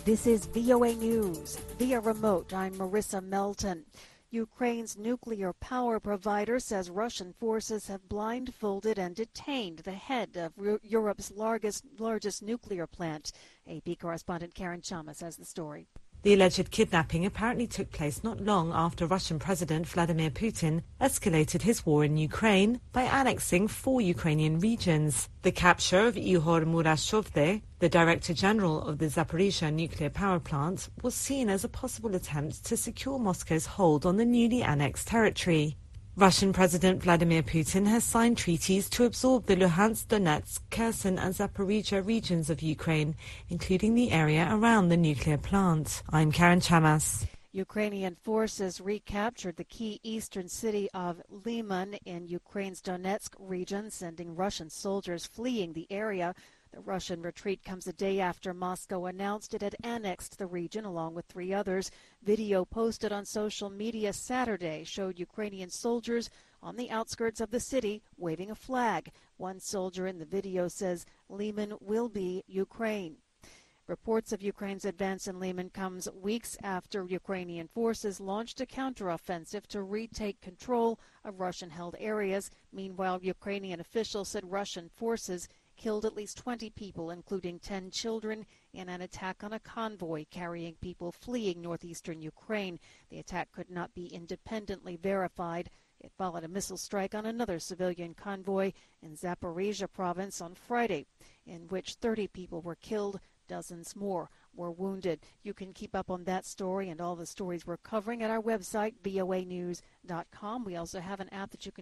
This is VOA News. Via remote, I'm Marissa Melton. Ukraine's nuclear power provider says Russian forces have blindfolded and detained the head of Europe's largest nuclear plant. AP correspondent Karen Chamas has the story. The alleged kidnapping apparently took place not long after Russian President Vladimir Putin escalated his war in Ukraine by annexing 4 Ukrainian regions. The capture of Ihor Murashov, the Director General of the Zaporizhzhia nuclear power plant, was seen as a possible attempt to secure Moscow's hold on the newly annexed territory. Russian President Vladimir Putin has signed treaties to absorb the Luhansk, Donetsk, Kherson and Zaporizhzhia regions of Ukraine, including the area around the nuclear plant. I'm Karen Chamas. Ukrainian forces recaptured the key eastern city of Lyman in Ukraine's Donetsk region, sending Russian soldiers fleeing the area. The Russian retreat comes a day after Moscow announced it had annexed the region along with 3 others. Video posted on social media Saturday showed Ukrainian soldiers on the outskirts of the city waving a flag. One soldier in the video says, "Lyman will be Ukraine." Reports of Ukraine's advance in Lyman comes weeks after Ukrainian forces launched a counteroffensive to retake control of Russian-held areas. Meanwhile, Ukrainian officials said Russian forces killed at least 20 people, including 10 children, in an attack on a convoy carrying people fleeing northeastern Ukraine. The attack could not be independently verified. It followed a missile strike on another civilian convoy in Zaporizhzhia province on Friday, in which 30 people were killed. Dozens more were wounded. You can keep up on that story and all the stories we're covering at our website, voanews.com. We also have an app that you can